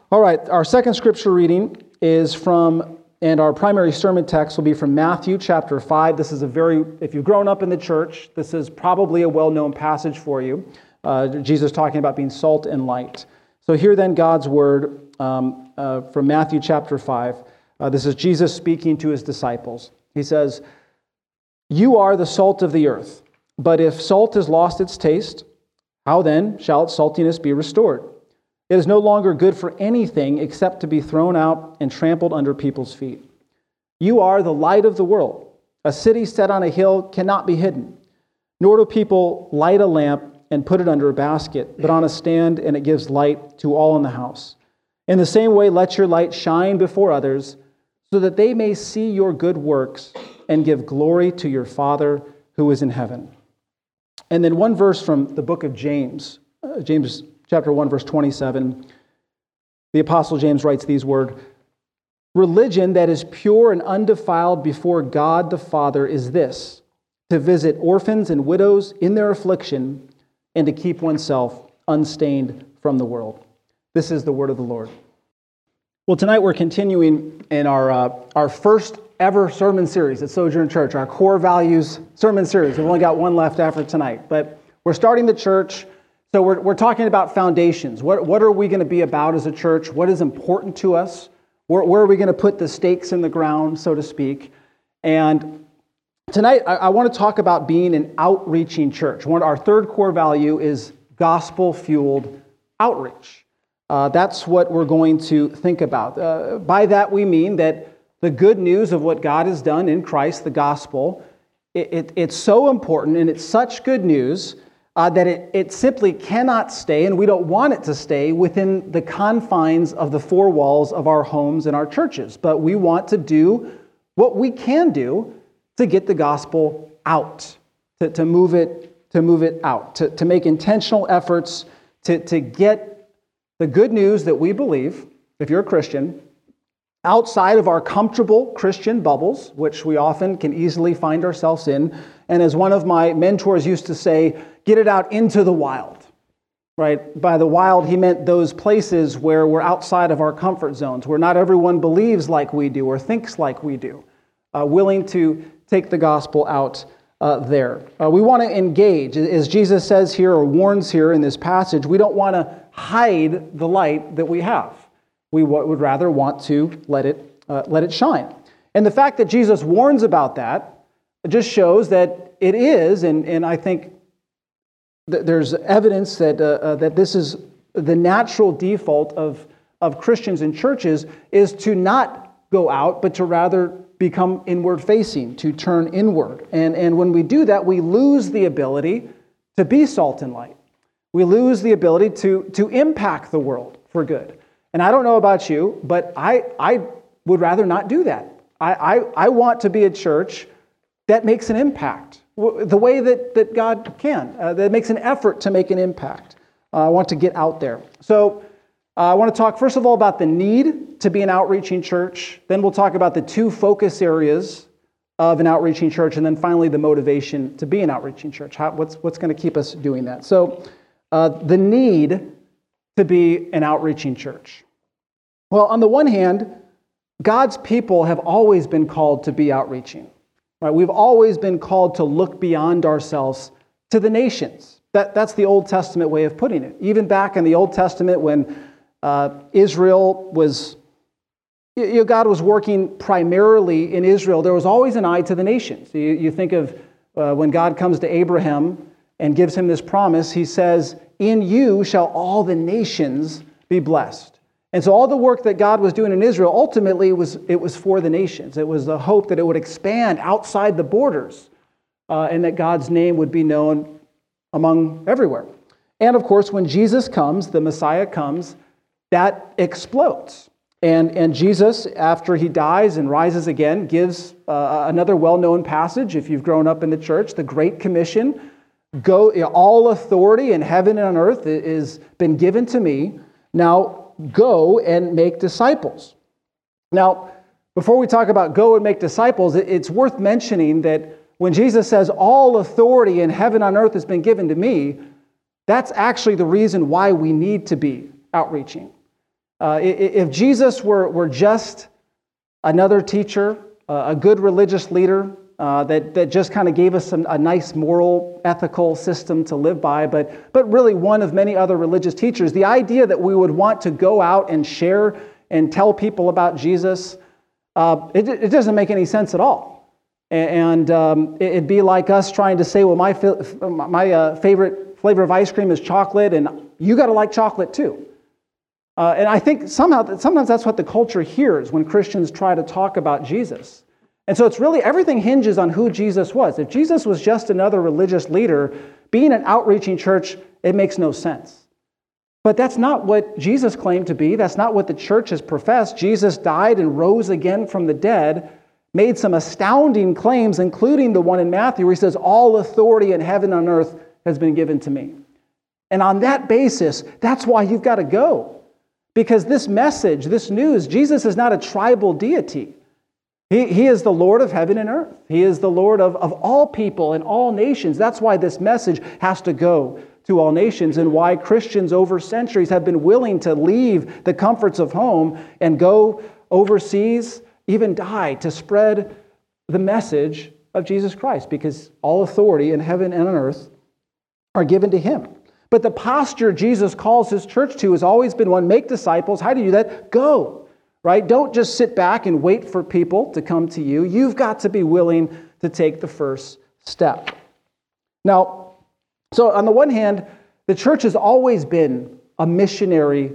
All right, our second scripture reading is from, and our primary sermon text will be from Matthew chapter 5. This is if you've grown up in the church, this is probably a well-known passage for you. Jesus talking about being salt and light. So hear then God's word from Matthew chapter 5. This is Jesus speaking to his disciples. He says, "You are the salt of the earth, but if salt has lost its taste, how then shall its saltiness be restored? It is no longer good for anything except to be thrown out and trampled under people's feet. You are the light of the world. A city set on a hill cannot be hidden. Nor do people light a lamp and put it under a basket, but on a stand, and it gives light to all in the house. In the same way, let your light shine before others, so that they may see your good works and give glory to your Father who is in heaven." And then one verse from the book of James, James chapter 1, verse 27, the Apostle James writes these words, "Religion that is pure and undefiled before God the Father is this, to visit orphans and widows in their affliction and to keep oneself unstained from the world." This is the word of the Lord. Well, tonight we're continuing in our first ever sermon series at Sojourn Church, our Core Values sermon series. We've only got one left after tonight, but we're starting the church. So we're talking about foundations. What are we going to be about as a church? What is important to us? Where are we going to put the stakes in the ground, so to speak? And tonight I want to talk about being an outreaching church. Our third core value is gospel-fueled outreach. That's what we're going to think about. By that we mean that the good news of what God has done in Christ, the gospel, it's so important and it's such good news that it simply cannot stay, and we don't want it to stay, within the confines of the four walls of our homes and our churches. But we want to do what we can do to get the gospel out, to move it out, to make intentional efforts to get the good news that we believe, if you're a Christian, outside of our comfortable Christian bubbles, which we often can easily find ourselves in. And as one of my mentors used to say, get it out into the wild, right? By the wild, he meant those places where we're outside of our comfort zones, where not everyone believes like we do or thinks like we do, willing to take the gospel out there. We want to engage. As Jesus says here or warns here in this passage, we don't want to hide the light that we have. We would rather want to let it shine. And the fact that Jesus warns about that just shows that it is, and I think there's evidence that this is the natural default of Christians and churches, is to not go out, but to rather become inward-facing, to turn inward. And when we do that, we lose the ability to be salt and light. We lose the ability to impact the world for good. And I don't know about you, but I would rather not do that. I want to be a church that makes an impact the way that God can, that makes an effort to make an impact. I want to get out there. So I want to talk, first of all, about the need to be an outreaching church. Then we'll talk about the two focus areas of an outreaching church. And then finally, the motivation to be an outreaching church. What's going to keep us doing that? So the need to be an outreaching church. Well, on the one hand, God's people have always been called to be outreaching. Right? We've always been called to look beyond ourselves to the nations. That's the Old Testament way of putting it. Even back in the Old Testament when Israel was, God was working primarily in Israel, there was always an eye to the nations. You think of when God comes to Abraham and gives him this promise, he says, "In you shall all the nations be blessed." And so all the work that God was doing in Israel, ultimately, it was for the nations. It was the hope that it would expand outside the borders and that God's name would be known among everywhere. And of course, when Jesus comes, the Messiah comes, that explodes. And Jesus, after he dies and rises again, gives another well-known passage, if you've grown up in the church, the Great Commission. Go, all authority in heaven and on earth has been given to me. Now, go and make disciples. Now, before we talk about go and make disciples, it's worth mentioning that when Jesus says all authority in heaven and on earth has been given to me, that's actually the reason why we need to be outreaching. If Jesus were just another teacher, a good religious leader that just kind of gave us a nice moral, ethical system to live by, but really one of many other religious teachers, the idea that we would want to go out and share and tell people about Jesus, it doesn't make any sense at all. And it'd be like us trying to say, well, my favorite flavor of ice cream is chocolate, and you got to like chocolate too. And I think sometimes that's what the culture hears when Christians try to talk about Jesus. And so it's really, everything hinges on who Jesus was. If Jesus was just another religious leader, being an outreaching church, it makes no sense. But that's not what Jesus claimed to be. That's not what the church has professed. Jesus died and rose again from the dead, made some astounding claims, including the one in Matthew where he says, all authority in heaven and on earth has been given to me. And on that basis, that's why you've got to go. Because this message, this news, Jesus is not a tribal deity. He is the Lord of heaven and earth. He is the Lord of all people and all nations. That's why this message has to go to all nations, and why Christians over centuries have been willing to leave the comforts of home and go overseas, even die, to spread the message of Jesus Christ, because all authority in heaven and on earth are given to him. But the posture Jesus calls his church to has always been one: make disciples. How do you do that? Go, right? Don't just sit back and wait for people to come to you. You've got to be willing to take the first step. Now, so on the one hand, the church has always been a missionary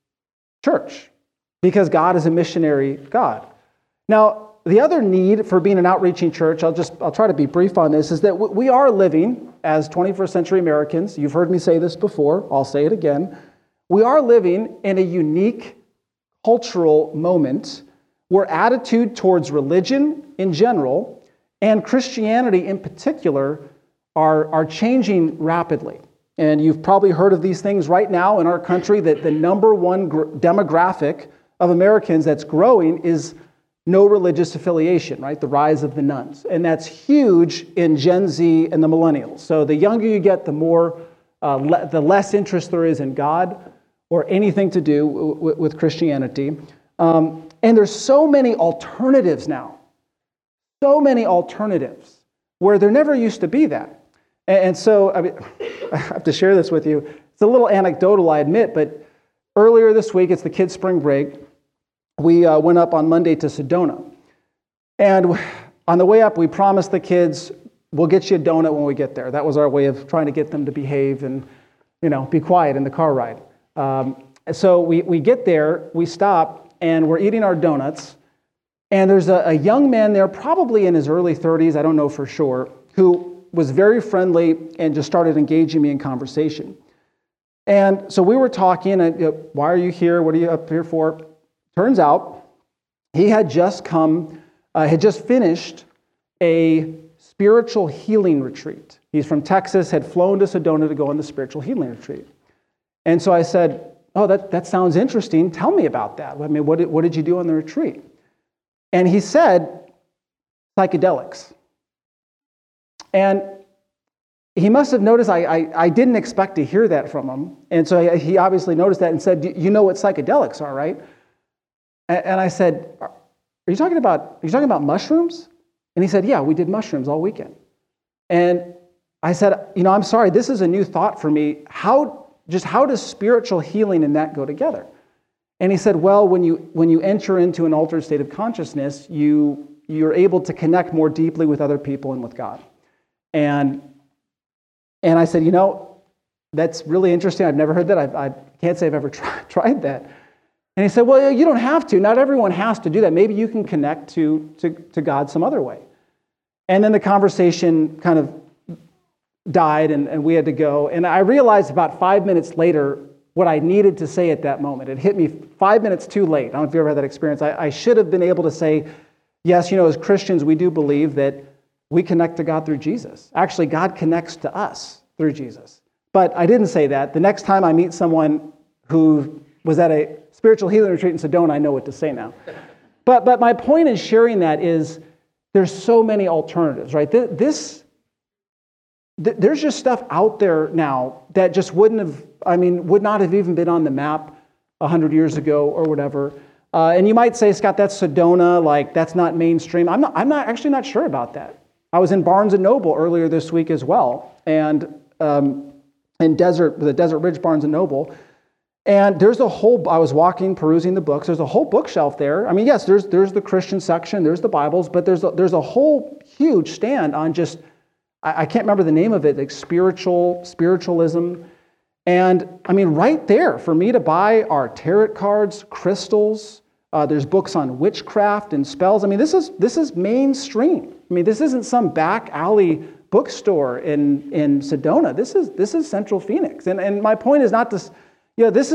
church because God is a missionary God. Now, the other need for being an outreaching church, I'll try to be brief on this, is that we are living as 21st century Americans. You've heard me say this before. I'll say it again. We are living in a unique cultural moment where attitude towards religion in general and Christianity in particular are changing rapidly. And you've probably heard of these things right now in our country, that the number one demographic of Americans that's growing is no religious affiliation, right? The rise of the nones. And that's huge in Gen Z and the millennials. So the younger you get, the more, the less interest there is in God or anything to do with Christianity. And there's so many alternatives now. So many alternatives where there never used to be that. And so, I have to share this with you. It's a little anecdotal, I admit, but earlier this week, it's the kids' spring break. We went up on Monday to Sedona. And on the way up, we promised the kids, we'll get you a donut when we get there. That was our way of trying to get them to behave and, be quiet in the car ride. So we get there, we stop, and we're eating our donuts. And there's a young man there, probably in his early 30s, I don't know for sure, who was very friendly and just started engaging me in conversation. And so we were talking, and why are you here? What are you up here for? Turns out he had just finished a spiritual healing retreat. He's from Texas, had flown to Sedona to go on the spiritual healing retreat. And so I said, oh, that sounds interesting. Tell me about that. I mean, what did you do on the retreat? And he said, psychedelics. And he must have noticed I didn't expect to hear that from him. And so he obviously noticed that and said, you know what psychedelics are, right? And I said, are you talking about mushrooms? And he said, yeah, we did mushrooms all weekend. And I said, I'm sorry, this is a new thought for me. How does spiritual healing and that go together? And he said, well, when you enter into an altered state of consciousness, you're able to connect more deeply with other people and with God. And I said, that's really interesting. I've never heard that. I can't say I've ever tried that. And he said, well, you don't have to. Not everyone has to do that. Maybe you can connect to God some other way. And then the conversation kind of died, and we had to go. And I realized about 5 minutes later what I needed to say at that moment. It hit me 5 minutes too late. I don't know if you ever had that experience. I should have been able to say, yes, as Christians, we do believe that we connect to God through Jesus. Actually, God connects to us through Jesus. But I didn't say that. The next time I meet someone who was at a spiritual healing retreat in Sedona, I know what to say now. But my point in sharing that is there's so many alternatives, right? There's just stuff out there now that just would not have even been on the map 100 years ago or whatever. And you might say, Scott, that's Sedona, like that's not mainstream. I'm actually not sure about that. I was in Barnes & Noble earlier this week as well, and in the Desert Ridge Barnes & Noble, and there's a whole, I was walking, perusing the books, there's a whole bookshelf there. I mean, yes, there's the Christian section, there's the Bibles, but there's a whole huge stand on just, I can't remember the name of it, like spiritualism. And I mean, right there, for me to buy are tarot cards, crystals, there's books on witchcraft and spells. I mean, this is mainstream. I mean, this isn't some back alley bookstore in Sedona. This is Central Phoenix. And my point is not to, this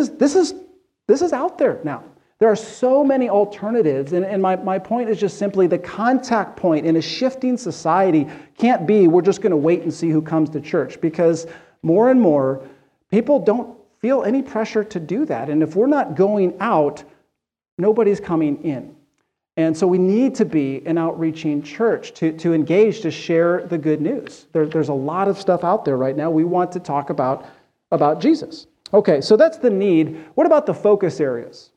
is out there now. There are so many alternatives, and my point is just simply the contact point in a shifting society can't be we're just going to wait and see who comes to church, because more and more people don't feel any pressure to do that. And if we're not going out, nobody's coming in. And so we need to be an outreaching church to engage, to share the good news. There's a lot of stuff out there right now. We want to talk about Jesus. Okay, so that's the need. What about the focus areas?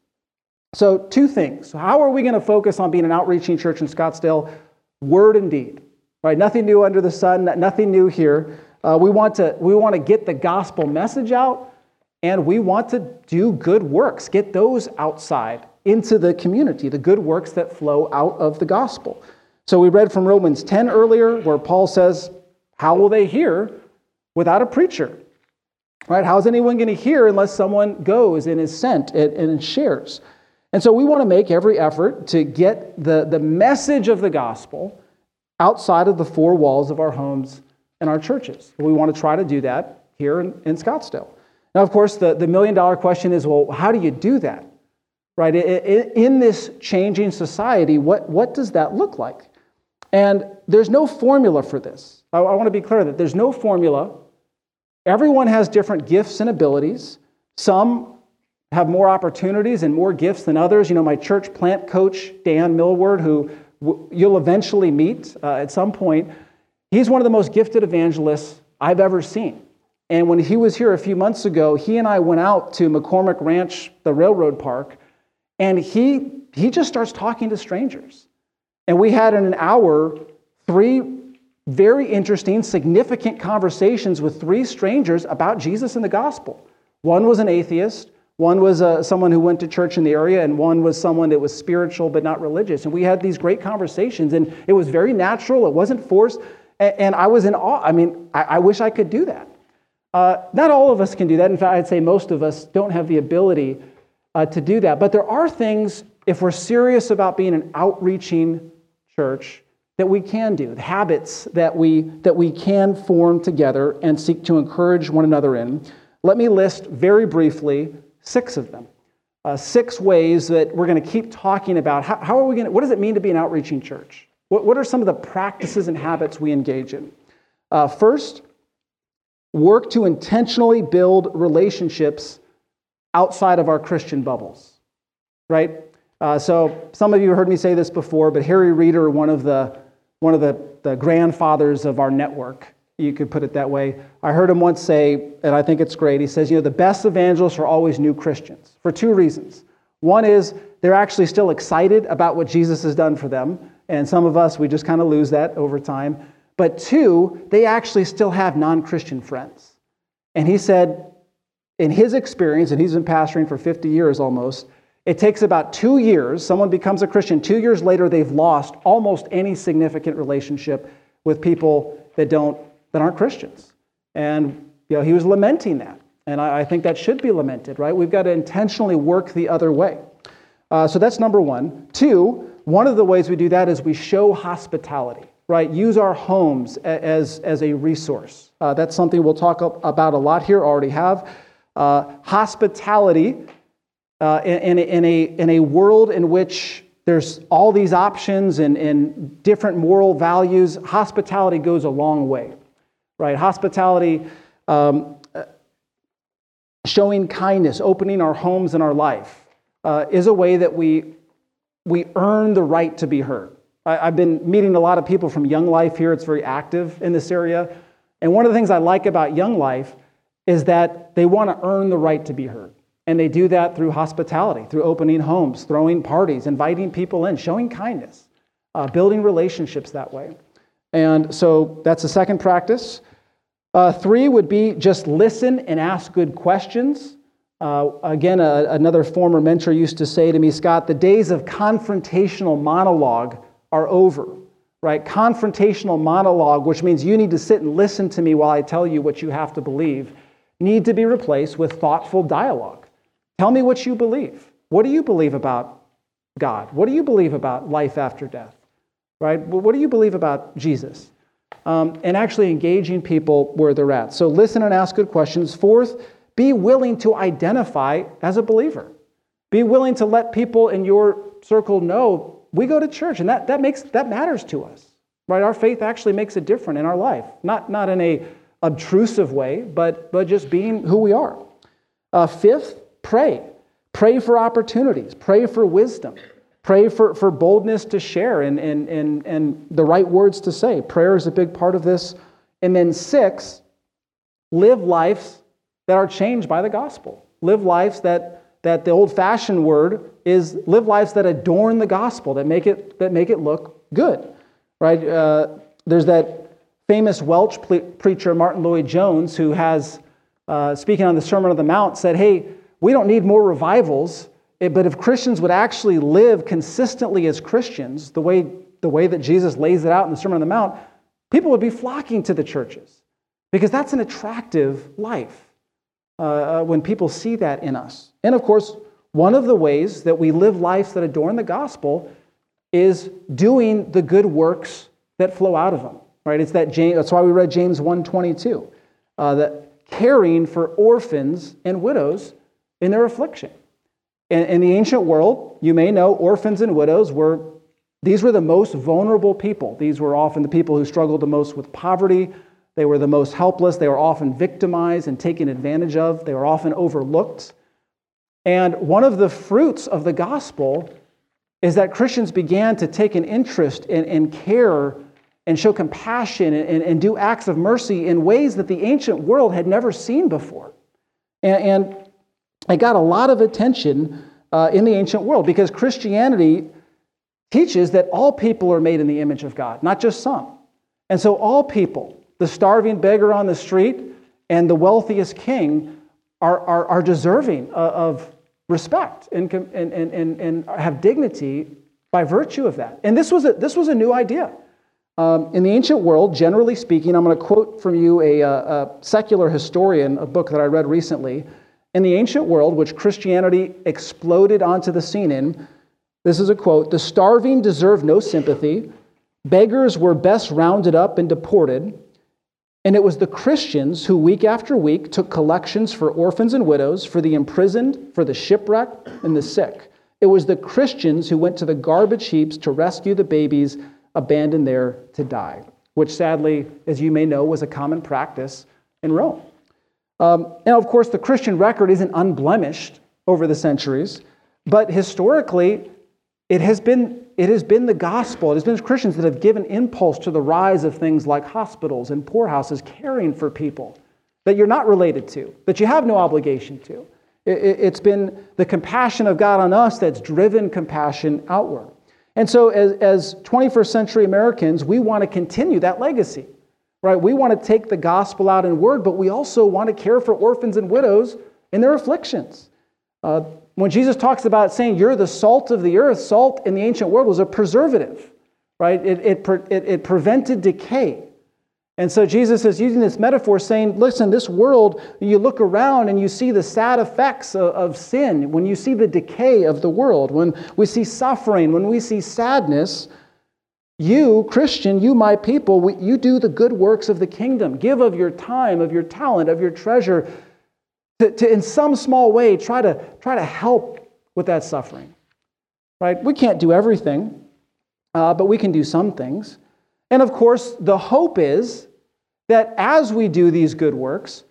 So 2 things. How are we going to focus on being an outreaching church in Scottsdale? Word and deed. Right? Nothing new under the sun, nothing new here. We want to get the gospel message out, and we want to do good works, get those outside into the community, the good works that flow out of the gospel. So we read from Romans 10 earlier, where Paul says, how will they hear without a preacher? Right? How's anyone going to hear unless someone goes and is sent and shares? And so we want to make every effort to get the message of the gospel outside of the 4 walls of our homes and our churches. We want to try to do that here in Scottsdale. Now, of course, the million-dollar question is, well, how do you do that? Right? In this changing society, what does that look like? And there's no formula for this. I want to be clear that there's no formula. Everyone has different gifts and abilities. Some have more opportunities and more gifts than others. You know, my church plant coach, Dan Millward, who you'll eventually meet at some point, he's one of the most gifted evangelists I've ever seen. And when he was here a few months ago, he and I went out to McCormick Ranch, the railroad park, and he just starts talking to strangers. And we had in an hour 3 very interesting, significant conversations with 3 strangers about Jesus and the gospel. One was an atheist, one was someone who went to church in the area, and one was someone that was spiritual but not religious. And we had these great conversations, and it was very natural, it wasn't forced, and I was in awe. I mean, I wish I could do that. Not all of us can do that. In fact, I'd say most of us don't have the ability to do that. But there are things, if we're serious about being an outreaching church, that we can do, habits that we can form together and seek to encourage one another in. Let me list very briefly 6 of them. 6 ways that we're going to keep talking about how are we going to, what does it mean to be an outreaching church? What are some of the practices and habits we engage in? First, work to intentionally build relationships outside of our Christian bubbles, right? So some of you heard me say this before, but Harry Reeder, one of the grandfathers of our network, you could put it that way. I heard him once say, and I think it's great, he says, the best evangelists are always new Christians for 2 reasons. One is they're actually still excited about what Jesus has done for them, and some of us, we just kind of lose that over time. But 2, they actually still have non-Christian friends. And he said, in his experience, and he's been pastoring for 50 years almost, it takes about 2 years, someone becomes a Christian, 2 years later they've lost almost any significant relationship with people that aren't Christians. And he was lamenting that. And I think that should be lamented, right? We've got to intentionally work the other way. So that's number 1. 2, one of the ways we do that is we show hospitality, right? Use our homes as a resource. That's something we'll talk about a lot here, already have. Hospitality in a world in which there's all these options and different moral values, hospitality goes a long way, right? Hospitality, showing kindness, opening our homes and our life, is a way that we earn the right to be heard. I've been meeting a lot of people from Young Life here. It's very active in this area. And one of the things I like about Young Life is that they want to earn the right to be heard. And they do that through hospitality, through opening homes, throwing parties, inviting people in, showing kindness, building relationships that way. And so that's the second practice. 3 would be just listen and ask good questions. Again, another former mentor used to say to me, Scott, the days of confrontational monologue are over, right? Confrontational monologue, which means you need to sit and listen to me while I tell you what you have to believe, need to be replaced with thoughtful dialogue. Tell me what you believe. What do you believe about God? What do you believe about life after death? Right? What do you believe about Jesus? And actually engaging people where they're at. So listen and ask good questions. 4th, be willing to identify as a believer. Be willing to let people in your circle know we go to church, and that matters to us. Right? Our faith actually makes a difference in our life. Not in a obtrusive way, but just being who we are. 5th, pray. Pray for opportunities. Pray for wisdom. Pray for boldness to share and the right words to say. Prayer is a big part of this. And then 6, live lives that are changed by the gospel. Live lives that the old-fashioned word is live lives that adorn the gospel, that make it look good. Right? There's that famous Welsh preacher, Martin Lloyd-Jones, who has, speaking on the Sermon on the Mount, said, hey, we don't need more revivals, but if Christians would actually live consistently as Christians, the way that Jesus lays it out in the Sermon on the Mount, people would be flocking to the churches because that's an attractive life when people see that in us. And of course, one of the ways that we live lives that adorn the gospel is doing the good works that flow out of them. Right? That's why we read James 1:22, that caring for orphans and widows in their affliction. In the ancient world, you may know, orphans and widows were the most vulnerable people. These were often the people who struggled the most with poverty. They were the most helpless. They were often victimized and taken advantage of. They were often overlooked. And one of the fruits of the gospel is that Christians began to take an interest and care and show compassion and do acts of mercy in ways that the ancient world had never seen before. And it got a lot of attention in the ancient world because Christianity teaches that all people are made in the image of God, not just some. And so all people, the starving beggar on the street and the wealthiest king, are deserving of respect and have dignity by virtue of that. And this was a new idea. In the ancient world, generally speaking, I'm going to quote from you a secular historian, a book that I read recently. In the ancient world, which Christianity exploded onto the scene in, this is a quote, "The starving deserved no sympathy, beggars were best rounded up and deported, and it was the Christians who week after week took collections for orphans and widows, for the imprisoned, for the shipwrecked, and the sick. It was the Christians who went to the garbage heaps to rescue the babies abandoned there to die," which sadly, as you may know, was a common practice in Rome. And of course, the Christian record isn't unblemished over the centuries, but historically, it has been the gospel, it has been Christians that have given impulse to the rise of things like hospitals and poorhouses, caring for people that you're not related to, that you have no obligation to. It's been the compassion of God on us that's driven compassion outward. And so as 21st century Americans, we want to continue that legacy. Right? We want to take the gospel out in word, but we also want to care for orphans and widows in their afflictions. When Jesus talks about saying you're the salt of the earth, salt in the ancient world was a preservative, right? It prevented decay. And so Jesus is using this metaphor saying, listen, this world, you look around and you see the sad effects of sin, when you see the decay of the world, when we see suffering, when we see sadness, you, Christian, you, my people, you do the good works of the kingdom. Give of your time, of your talent, of your treasure, to in some small way try to help with that suffering. Right? We can't do everything, but we can do some things. And of course, the hope is that as we do these good works,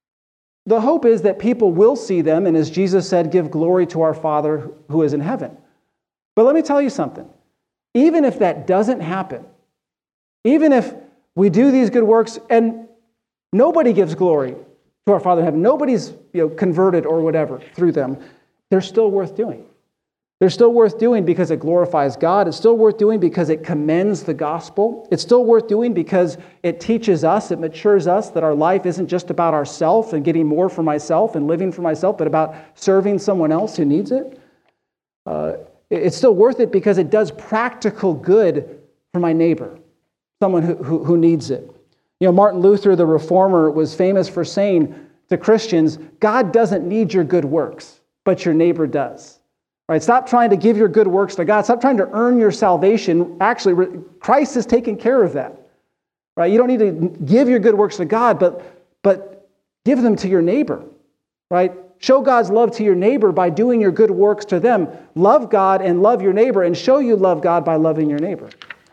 the hope is that people will see them, and as Jesus said, give glory to our Father who is in heaven. But let me tell you something. Even if that doesn't happen, even if we do these good works and nobody gives glory to our Father in heaven, nobody's converted or whatever through them, they're still worth doing. They're still worth doing because it glorifies God. It's still worth doing because it commends the gospel. It's still worth doing because it teaches us, it matures us that our life isn't just about ourselves and getting more for myself and living for myself, but about serving someone else who needs it. It's still worth it because it does practical good for my neighbor, someone who needs it. Martin Luther, the reformer, was famous for saying to Christians, God doesn't need your good works, but your neighbor does. Right? Stop trying to give your good works to God. Stop trying to earn your salvation. Actually, Christ has taken care of that. Right? You don't need to give your good works to God, but give them to your neighbor. Right? Show God's love to your neighbor by doing your good works to them. Love God and love your neighbor, and show you love God by loving your neighbor.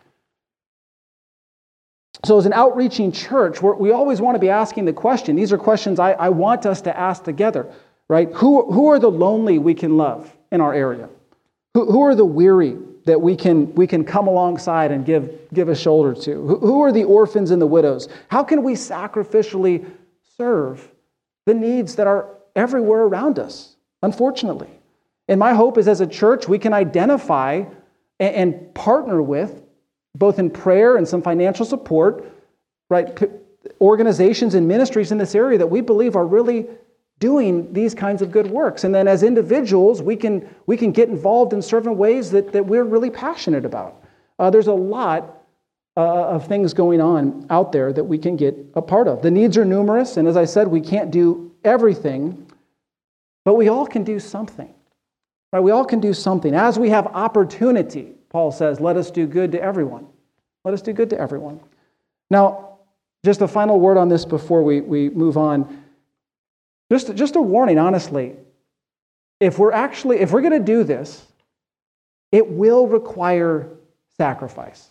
So as an outreaching church, we always want to be asking the question. These are questions I want us to ask together. Right? Who are the lonely we can love in our area? Who are the weary that we can come alongside and give a shoulder to? Who are the orphans and the widows? How can we sacrificially serve the needs that are everywhere around us, unfortunately? And my hope is as a church, we can identify and partner with, both in prayer and some financial support, right, organizations and ministries in this area that we believe are really doing these kinds of good works. And then as individuals, we can get involved in certain ways that we're really passionate about. There's a lot of things going on out there that we can get a part of. The needs are numerous, and as I said, we can't do everything, but we all can do something. Right? We all can do something. As we have opportunity, Paul says, let us do good to everyone. Let us do good to everyone. Now, just a final word on this before we move on. Just a warning, honestly. If we're going to do this, it will require sacrifice.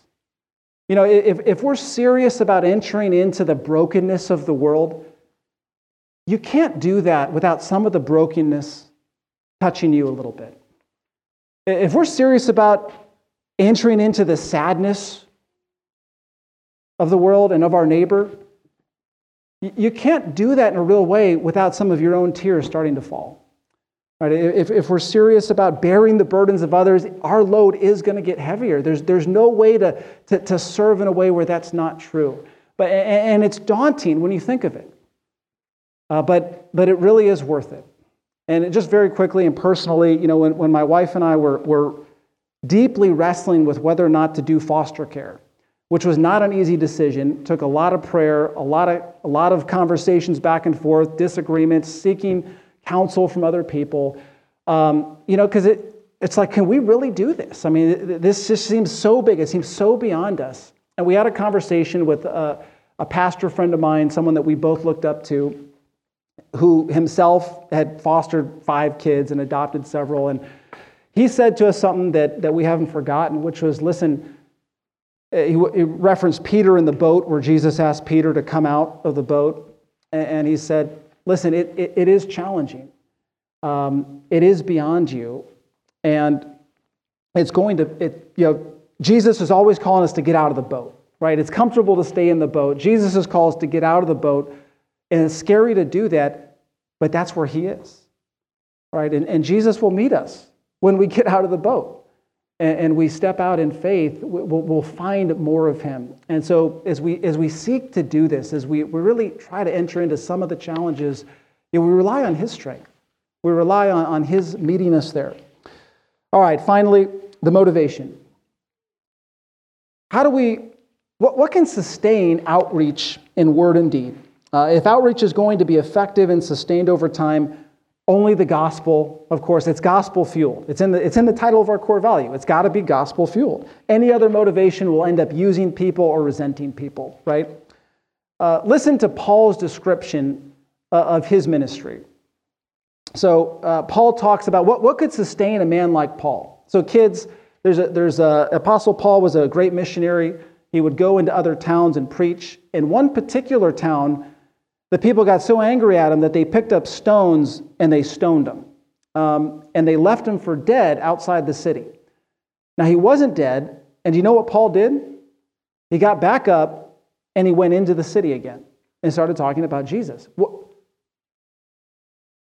If we're serious about entering into the brokenness of the world, you can't do that without some of the brokenness touching you a little bit. If we're serious about entering into the sadness of the world and of our neighbor, you can't do that in a real way without some of your own tears starting to fall. Right? If we're serious about bearing the burdens of others, our load is going to get heavier. There's no way to serve in a way where that's not true. And it's daunting when you think of it. But it really is worth it. And just very quickly and personally, when my wife and I were deeply wrestling with whether or not to do foster care, which was not an easy decision, took a lot of prayer, a lot of conversations back and forth, disagreements, seeking counsel from other people, because it's like, can we really do this? I mean, this just seems so big. It seems so beyond us. And we had a conversation with a pastor friend of mine, someone that we both looked up to, who himself had fostered 5 kids and adopted several. And he said to us something that we haven't forgotten, which was, listen, he referenced Peter in the boat where Jesus asked Peter to come out of the boat. And he said, listen, it is challenging. It is beyond you. And it's going to, Jesus is always calling us to get out of the boat, right? It's comfortable to stay in the boat. Jesus is calling us to get out of the boat. And it's scary to do that, but that's where he is, right? And Jesus will meet us when we get out of the boat. And we step out in faith, we'll find more of him. And so as we seek to do this, as we really try to enter into some of the challenges, we rely on his strength. We rely on his meeting us there. All right, finally, the motivation. What can sustain outreach in word and deed? If outreach is going to be effective and sustained over time, only the gospel, of course, it's gospel fueled. It's in the title of our core value. It's got to be gospel fueled. Any other motivation will end up using people or resenting people, right? Listen to Paul's description of his ministry. So Paul talks about what could sustain a man like Paul. So kids, Apostle Paul was a great missionary. He would go into other towns and preach. In one particular town, the people got so angry at him that they picked up stones and they stoned him. And they left him for dead outside the city. Now, he wasn't dead. And do you know what Paul did? He got back up and he went into the city again and started talking about Jesus.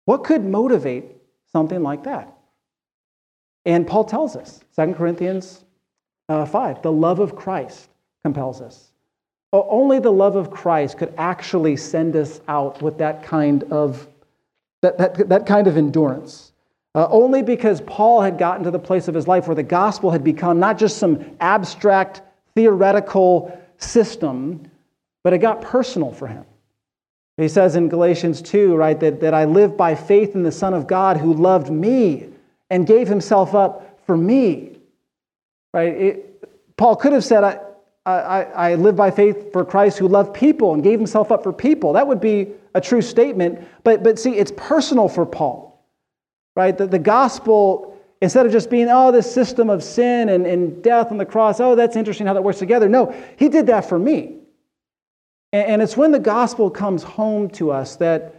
What could motivate something like that? And Paul tells us, 2 Corinthians 5, the love of Christ compels us. Only the love of Christ could actually send us out with that kind of endurance. Only because Paul had gotten to the place of his life where the gospel had become not just some abstract, theoretical system, but it got personal for him. He says in Galatians 2, right, that I live by faith in the Son of God who loved me and gave himself up for me. Right? Paul could have said, I live by faith for Christ who loved people and gave himself up for people. That would be a true statement. But see, it's personal for Paul. Right? The gospel, instead of just being, this system of sin and death on the cross, that's interesting how that works together. No, he did that for me. And it's when the gospel comes home to us that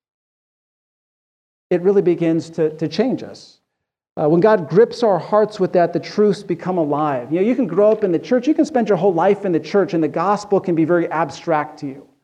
it really begins to change us. When God grips our hearts with that, the truths become alive. You can grow up in the church, you can spend your whole life in the church, and the gospel can be very abstract to you.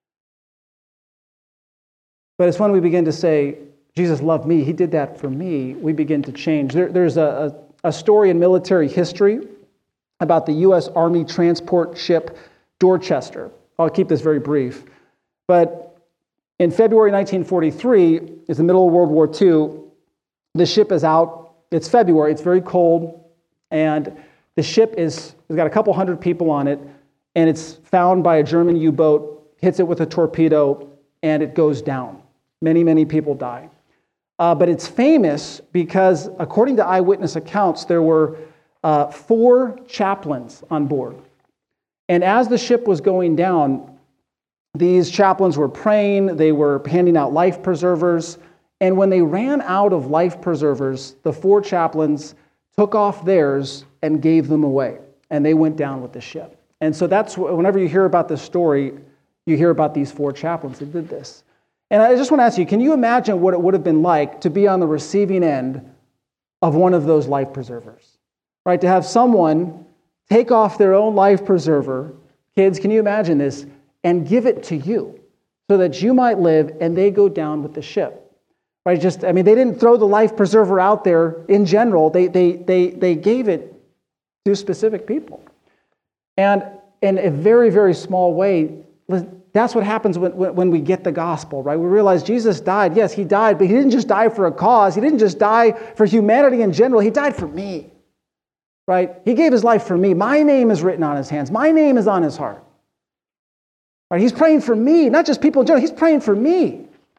But it's when we begin to say, Jesus loved me, he did that for me, we begin to change. There's a story in military history about the U.S. Army transport ship Dorchester. I'll keep this very brief. But in February 1943, is the middle of World War II, the ship is out. It's February, it's very cold, and the ship has got a couple hundred people on it, and it's found by a German U-boat, hits it with a torpedo, and it goes down. Many, many people die. But it's famous because, according to eyewitness accounts, there were 4 chaplains on board. And as the ship was going down, these chaplains were praying, they were handing out life preservers, and when they ran out of life preservers, the 4 chaplains took off theirs and gave them away, and they went down with the ship. And so that's, whenever you hear about this story, you hear about these 4 chaplains that did this. And I just want to ask you, can you imagine what it would have been like to be on the receiving end of one of those life preservers? Right, to have someone take off their own life preserver, kids, can you imagine this, and give it to you so that you might live and they go down with the ship. Right? They didn't throw the life preserver out there in general. They gave it to specific people. And in a very, very small way, that's what happens when we get the gospel, right? We realize Jesus died. Yes, he died, but he didn't just die for a cause. He didn't just die for humanity in general. He died for me. Right? He gave his life for me. My name is written on his hands. My name is on his heart. Right? He's praying for me, not just people in general. He's praying for me.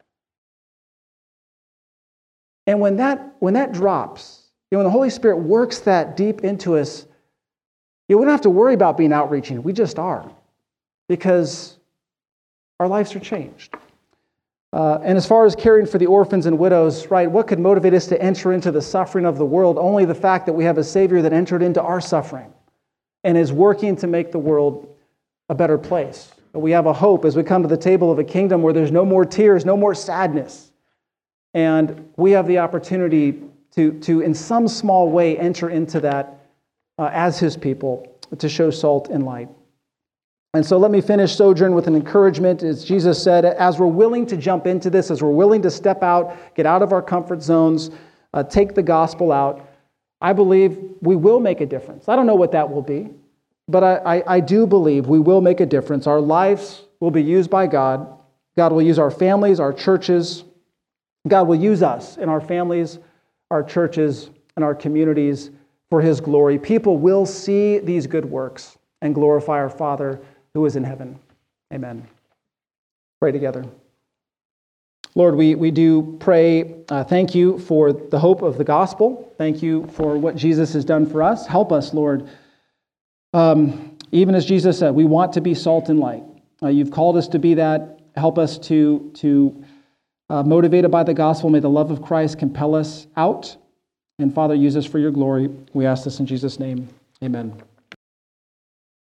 And when that drops, when the Holy Spirit works that deep into us, we don't have to worry about being outreaching. We just are, because our lives are changed. And as far as caring for the orphans and widows, right, what could motivate us to enter into the suffering of the world? Only the fact that we have a Savior that entered into our suffering and is working to make the world a better place. We have a hope as we come to the table of a kingdom where there's no more tears, no more sadness. And we have the opportunity to in some small way, enter into that as his people, to show salt and light. And so let me finish Sojourn with an encouragement. As Jesus said, as we're willing to jump into this, as we're willing to step out, get out of our comfort zones, take the gospel out, I believe we will make a difference. I don't know what that will be, but I do believe we will make a difference. Our lives will be used by God. God will use our families, our churches. God will use us and our families, our churches, and our communities for his glory. People will see these good works and glorify our Father who is in heaven. Amen. Pray together. Lord, we do pray, thank you for the hope of the gospel. Thank you for what Jesus has done for us. Help us, Lord. Even as Jesus said, we want to be salt and light. You've called us to be that. Help us to motivated by the gospel, may the love of Christ compel us out. And Father, use us for your glory. We ask this in Jesus' name. Amen.